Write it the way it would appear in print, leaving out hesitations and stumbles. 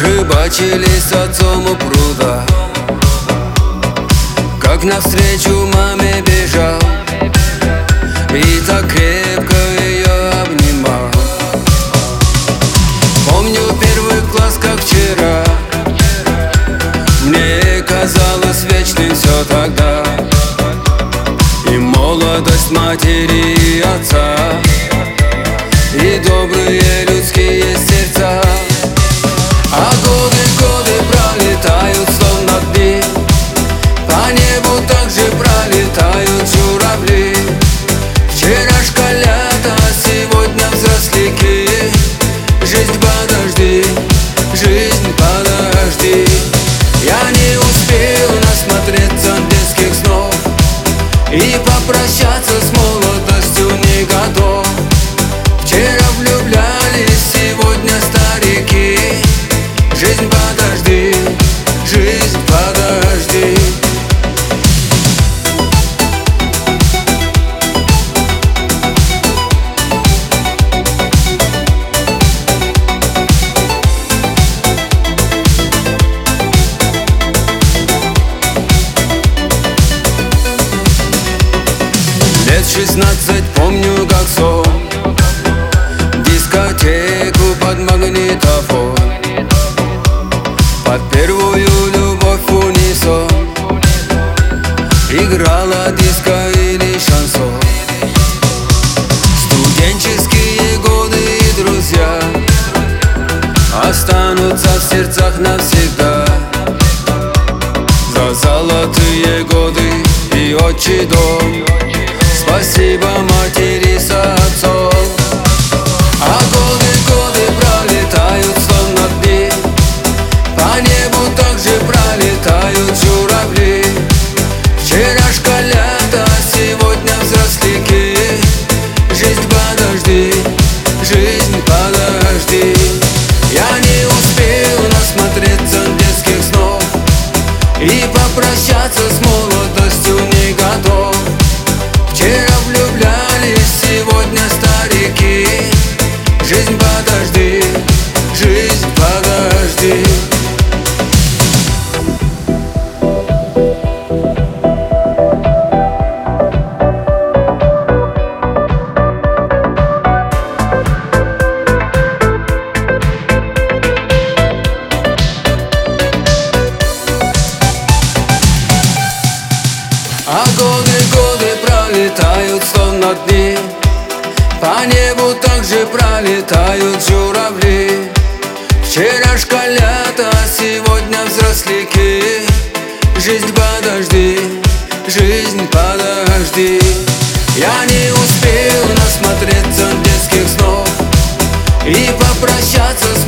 Рыбачили с отцом у пруда, как навстречу маме бежал и так крепко ее обнимал. Помню первый класс, как вчера, мне казалось вечным все тогда, и молодость матери и отца, и добрые людские сердца. А годы пролетают словно дни, по небу также пролетают журавли. Вчера школята, а сегодня взросляки. Жизнь подожди, жизнь подожди. Я не успел насмотреться детских снов и попрощаться с молодостью не готов. Вчера влюблялись, сегодня старики. Жизнь подожди, жизнь подожди. Лет 16 помню как сон, дискотеку под магнитофон, под первую любовь в унисон играла диско или шансон. Студенческие годы и друзья останутся в сердцах навсегда. За золотые годы и отчий дом спасибо матери с отцом. А годы пролетают словно дни, по небу также пролетают журавли. Вчера школята, а сегодня взросляки. Жизнь подожди, жизнь подожди. Я не успел насмотреться детских снов и попрощаться с молодостью не готов. Вчера влюблялись, сегодня старики. Жизнь подожди, жизнь подожди. А годы пролетают словно дни, по небу также пролетают журавли. Вчера школята, а сегодня взросляки. Жизнь подожди, жизнь подожди. Я не успел насмотреться детских снов и попрощаться с